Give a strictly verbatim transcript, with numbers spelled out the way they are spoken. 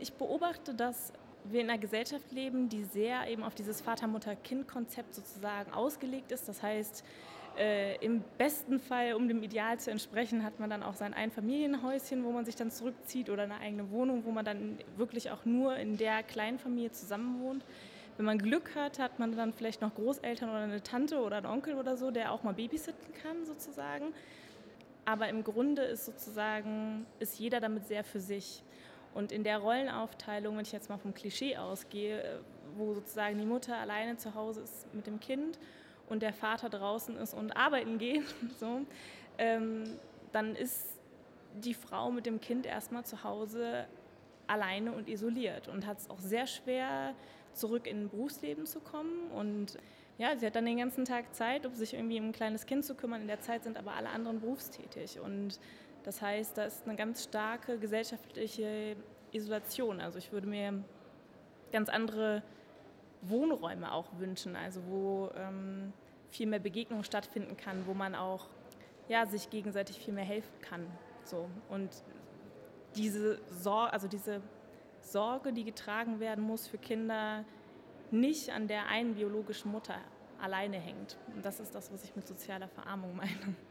ich beobachte, dass wir in einer Gesellschaft leben, die sehr eben auf dieses Vater-Mutter-Kind-Konzept sozusagen ausgelegt ist. Das heißt, äh, im besten Fall, um dem Ideal zu entsprechen, hat man dann auch sein Einfamilienhäuschen, wo man sich dann zurückzieht, oder eine eigene Wohnung, wo man dann wirklich auch nur in der kleinen Familie zusammenwohnt. Wenn man Glück hat, hat man dann vielleicht noch Großeltern oder eine Tante oder einen Onkel oder so, der auch mal babysitten kann sozusagen. Aber im Grunde ist sozusagen, ist jeder damit sehr für sich. Und in der Rollenaufteilung, wenn ich jetzt mal vom Klischee ausgehe, wo sozusagen die Mutter alleine zu Hause ist mit dem Kind und der Vater draußen ist und arbeiten geht, so, ähm, dann ist die Frau mit dem Kind erstmal zu Hause alleine und isoliert und hat es auch sehr schwer, zurück in ein Berufsleben zu kommen. Und ja, sie hat dann den ganzen Tag Zeit, um sich irgendwie um ein kleines Kind zu kümmern. In der Zeit sind aber alle anderen berufstätig. Und das heißt, da ist eine ganz starke gesellschaftliche Isolation. Also ich würde mir ganz andere Wohnräume auch wünschen, also wo ähm, viel mehr Begegnung stattfinden kann, wo man auch ja, sich gegenseitig viel mehr helfen kann. So. Und diese Sorge, also diese Sorge, die getragen werden muss für Kinder, nicht an der einen biologischen Mutter alleine hängt. Und das ist das, was ich mit sozialer Verarmung meine.